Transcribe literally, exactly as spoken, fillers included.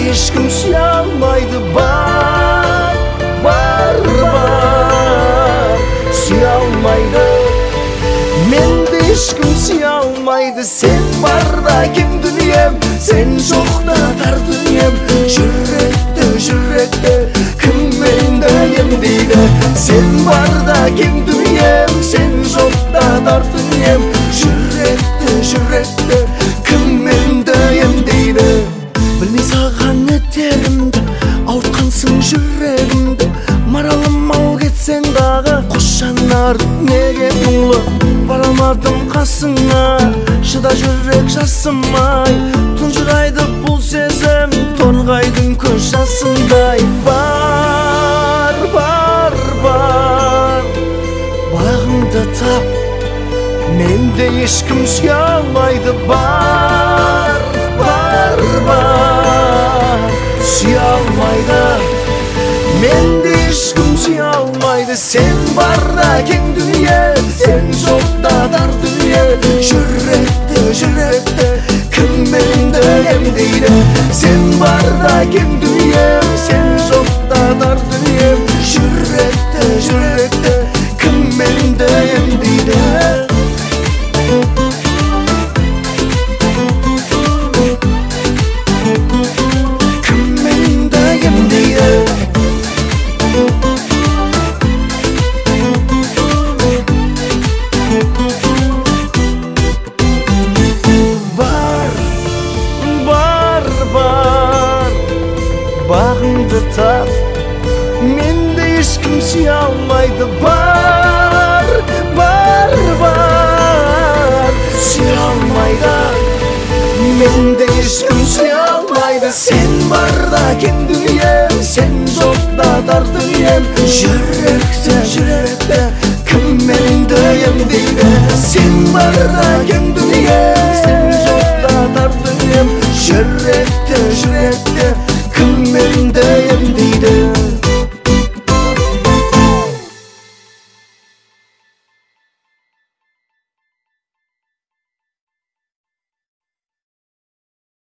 ешкім сүйе алмайды. Бар, бар, бар, сүйе алмайды. Менді ешкім сүйе алмайды. Сен барда кең дүнием, сен жоқта тар дүнием. Жүректі, жүректі кім менді емдейді? Сен барда кең дүнием, сен жоқта тар дүнием. Жүректі, жүректі кім менді емдейді? Білмей саған етерімді, ауытқансың жүрегімді. Маралым ал кетсең дағы, қош жанар неге мұңлы? Бара алмадым қасыңа, шыда жүрек жасымай. Тұнжырайды бұл сезім, торғайдың көз жасындай. Бар, бар, бар, бағыңды тап, менде ешкім сүйе алмайды. Бар, бар, бар, сүйе алмайды. Менде ешкім сүйе алмайды. Сен барда кең дүние, сен жоқта тар дүние. Жүректі, жүректі кім менді емдейді? Сен барда кең дүние, сен жоқта тар дүние. Жүректі, жүректі кім менді емдейді? Бағыңды тап, менде ешкім сүйе алмайды. Бар, бар, бар, сүйе алмайды. Менде ешкім сүйе алмайды. Сен барда кең дүнием, сен жоқта тар дүнием. Жүректі, жүректі кім менді емдейді? Сен барда кең